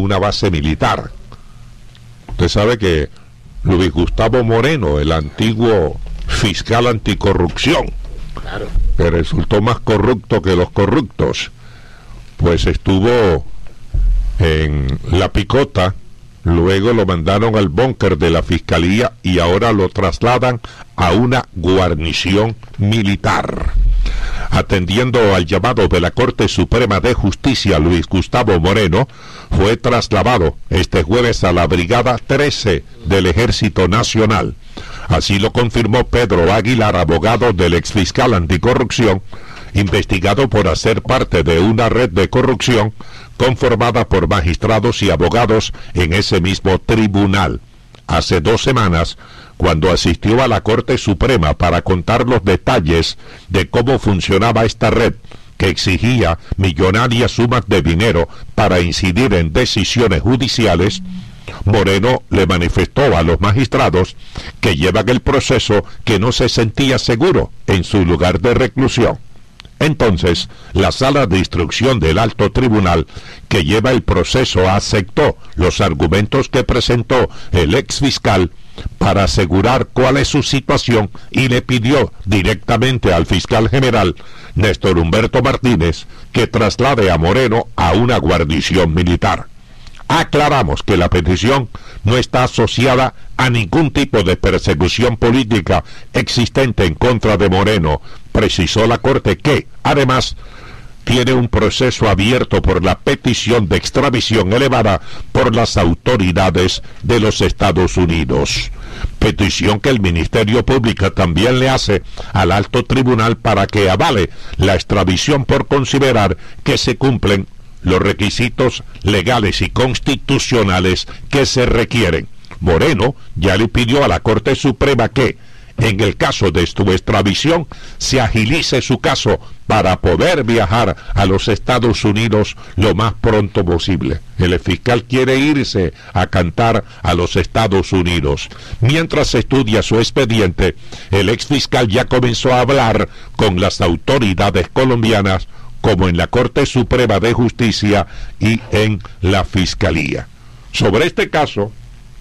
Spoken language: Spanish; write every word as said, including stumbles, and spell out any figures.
una base militar. Usted sabe que Luis Gustavo Moreno, el antiguo fiscal anticorrupción, Claro. que resultó más corrupto que los corruptos, pues estuvo en La Picota, luego lo mandaron al búnker de la fiscalía y ahora lo trasladan a una guarnición militar. Atendiendo al llamado de la Corte Suprema de Justicia, Luis Gustavo Moreno fue trasladado este jueves a la Brigada trece del Ejército Nacional. Así lo confirmó Pedro Aguilar, abogado del exfiscal anticorrupción, investigado por hacer parte de una red de corrupción conformada por magistrados y abogados en ese mismo tribunal. Hace dos semanas, cuando asistió a la Corte Suprema para contar los detalles de cómo funcionaba esta red, que exigía millonarias sumas de dinero para incidir en decisiones judiciales, Moreno le manifestó a los magistrados que llevan el proceso que no se sentía seguro en su lugar de reclusión. Entonces, la Sala de Instrucción del Alto Tribunal, que lleva el proceso, aceptó los argumentos que presentó el ex fiscal para asegurar cuál es su situación y le pidió directamente al fiscal general, Néstor Humberto Martínez, que traslade a Moreno a una guarnición militar. Aclaramos que la petición no está asociada a ningún tipo de persecución política existente en contra de Moreno, precisó la Corte, que, además, tiene un proceso abierto por la petición de extradición elevada por las autoridades de los Estados Unidos. Petición que el Ministerio Público también le hace al Alto Tribunal para que avale la extradición por considerar que se cumplen los requisitos legales y constitucionales que se requieren. Moreno ya le pidió a la Corte Suprema que, en el caso de su extradición, se agilice su caso para poder viajar a los Estados Unidos lo más pronto posible. El fiscal quiere irse a cantar a los Estados Unidos. Mientras se estudia su expediente, el exfiscal ya comenzó a hablar con las autoridades colombianas, como en la Corte Suprema de Justicia y en la Fiscalía. Sobre este caso,